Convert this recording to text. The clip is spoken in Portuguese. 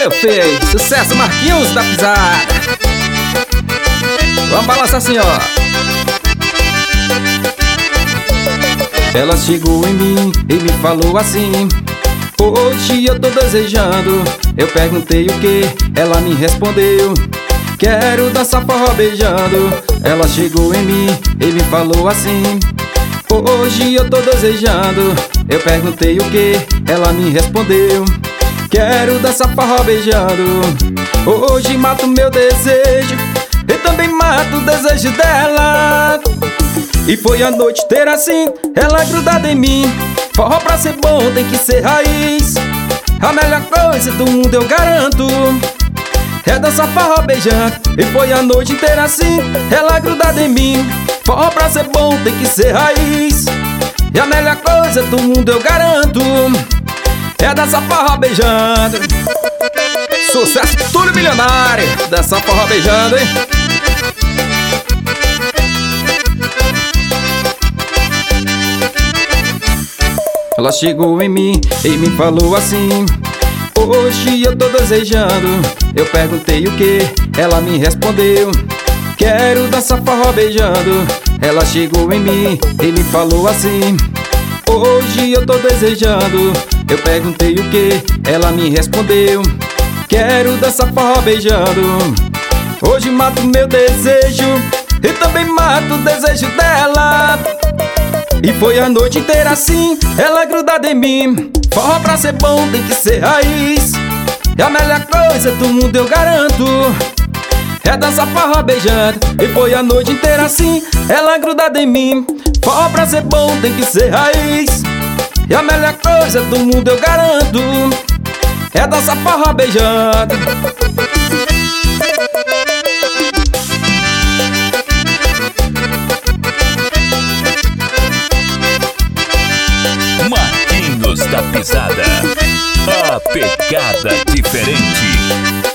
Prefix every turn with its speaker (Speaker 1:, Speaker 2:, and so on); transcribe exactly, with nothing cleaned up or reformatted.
Speaker 1: meu filho, sucesso Marquinhos da Pisada. Vamos balançar assim, ó. Ela chegou em mim e me falou assim: hoje eu tô desejando. Eu perguntei o que, ela me respondeu: quero dançar forró beijando. Ela chegou em mim e me falou assim: hoje eu tô desejando. Eu perguntei o que, ela me respondeu: quero dançar forró beijando. Hoje mato meu desejo e também mato o desejo dela. E foi a noite inteira assim, ela grudada em mim. Forró pra ser bom tem que ser raiz. A melhor coisa do mundo eu garanto é dançar forró beijando. E foi a noite inteira assim, ela grudada em mim. Forró pra ser bom tem que ser raiz. E a melhor coisa do mundo eu garanto é dançar forró beijando. Sucesso tudo milionário, dançar forró beijando, hein? Ela chegou em mim e me falou assim: hoje eu tô desejando. Eu perguntei o que, ela me respondeu: quero dançar forró beijando. Ela chegou em mim e me falou assim: hoje eu tô desejando. Eu perguntei o que, ela me respondeu: quero dançar forró beijando. Hoje mato meu desejo e também mato o desejo dela. E foi a noite inteira assim, ela grudada em mim. Forró pra ser bom tem que ser raiz. E a melhor coisa do mundo eu garanto é dançar forró beijando. E foi a noite inteira assim, ela grudada em mim. Forró pra ser bom tem que ser raiz. E a melhor coisa do mundo eu garanto é dançar forró beijando.
Speaker 2: Marquinhos da Pisada, a pegada diferente.